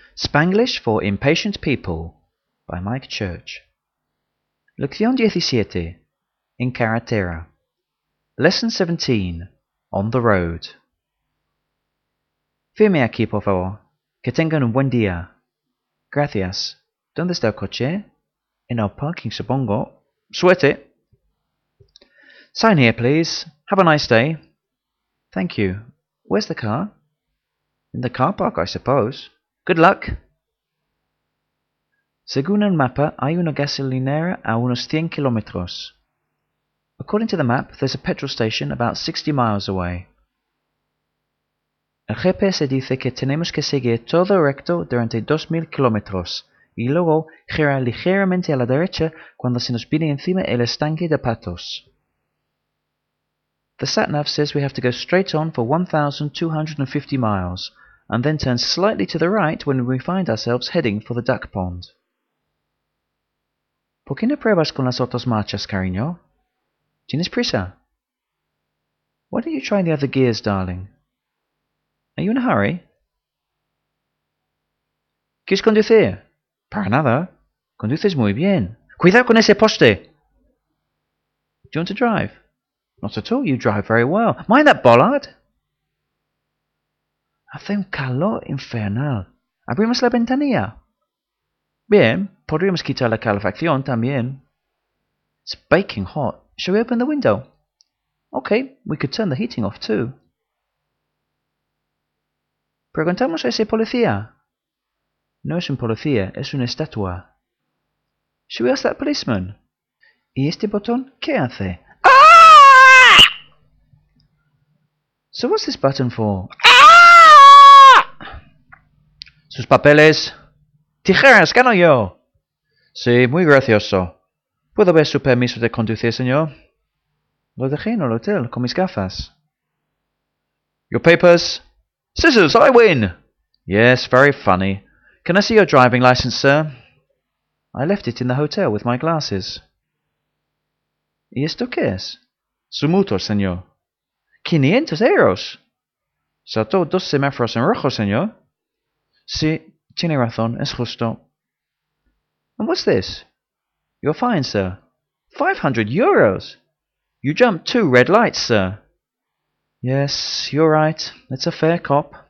Spanglish for Impatient People by Mike Church. Lección 17. En carretera. Lesson 17. On the road. Firme aquí, por favor. Que tengan un buen día. Gracias. ¿Dónde está el coche? En el parking, supongo. Suerte. Sign here, please. Have a nice day. Thank you. Where's the car? In the car park, I suppose. Good luck. Según el mapa, hay una gasolinera a unos 100 kilómetros. According to the map, there's a petrol station about 60 miles away. El GPS dice que tenemos que seguir todo recto durante 2000 kilómetros y luego girar ligeramente a la derecha cuando se nos viene encima el estanque de Patos. The sat-nav says we have to go straight on for 1,250 miles and then turn slightly to the right when we find ourselves heading for the duck pond. ¿Por qué no pruebas con las otras marchas, cariño? ¿Tienes prisa? Why don't you try the other gears, darling? Are you in a hurry? ¿Quieres conducir? Para nada. Conduces muy bien. Cuidado con ese poste. Do you want to drive? Not at all. You drive very well. Mind that bollard. Hace un calor infernal. Abrimos la ventanilla. Bien, podríamos quitar la calefacción también. It's baking hot. Shall we open the window? Okay, we could turn the heating off too. Preguntamos a ese policía. No es un policía, es una estatua. Should we ask that policeman? ¿Y este botón qué hace? Ah! So what's this button for? Ah! Sus papeles. Tijeras, gano yo. Sí, muy gracioso. ¿Puedo ver su permiso de conducir, señor? Lo dejé en el hotel con mis gafas. Your papers? Scissors, I win! Yes, very funny. Can I see your driving license, sir? I left it in the hotel with my glasses. ¿Y esto qué es? Su multa, señor. 500 euros. Saltó 2 semáforos en rojo, señor. Sí, tiene razón, es justo. And what's this? Your fine, sir. 500 euros! You jumped 2 red lights, sir. Yes, you're right. It's a fair cop.